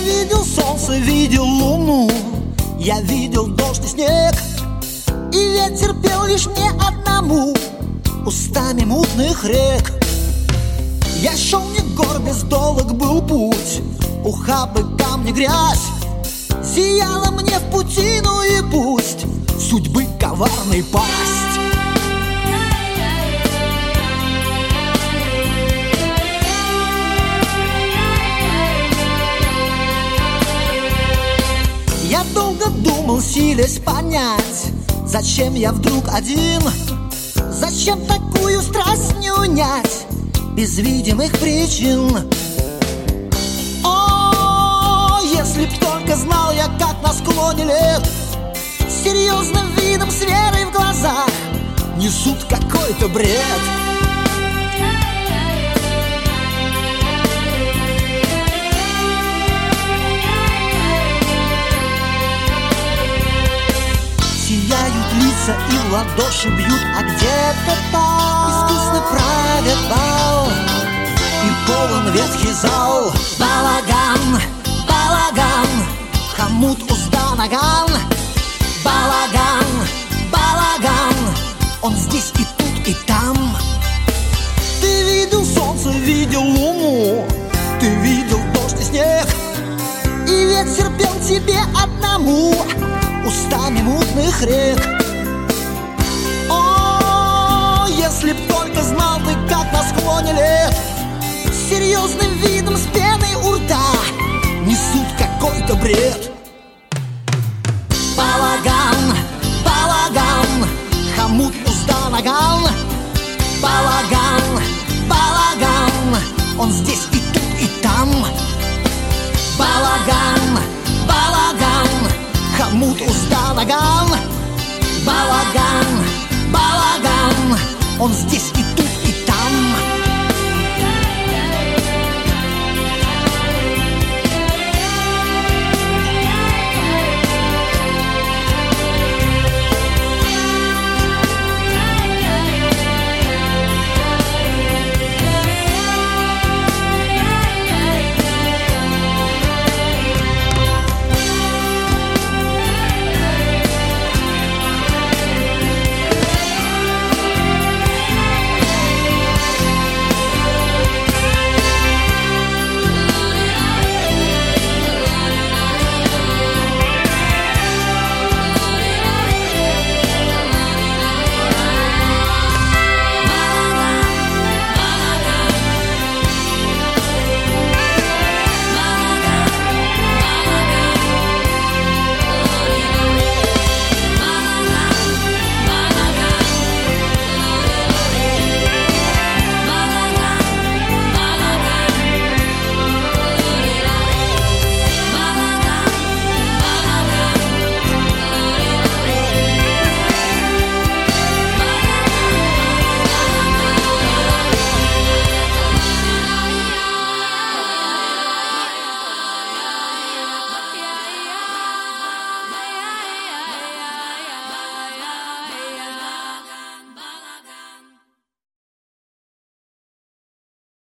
видел солнце, видел луну, я видел дождь и снег, и ветер пел лишь мне одному устами мутных рек. Я шел не гор, без долог был путь, ухабы, камни, грязь зияла мне в путину, и пусть судьбы коварной пасть. Я долго думал, силясь понять, зачем я вдруг один, зачем такую страсть не унять без видимых причин. О, если б только знал я, как на склоне лет с серьезным видом, с верой в глазах несут какой-то бред. Сияют лица и в ладоши бьют, а где-то там искусно правят бал, и полон ветхий зал. Балаган, балаган, хомут, узда, наган. Балаган, балаган, он здесь и тут, и там. Ты видел солнце, видел луну, ты видел дождь и снег, и ветер пел тебе одному устами мутных рек. О, если б только знал ты, как на склоне лет с серьезным видом, с пеной у рта несут какой-то бред. Балаган, балаган, хомут, узда, наган. Балаган, балаган, он здесь и тут, и там. Балаган, балаган, хомут, узда, наган. Балаган, балаган, он здесь и тут.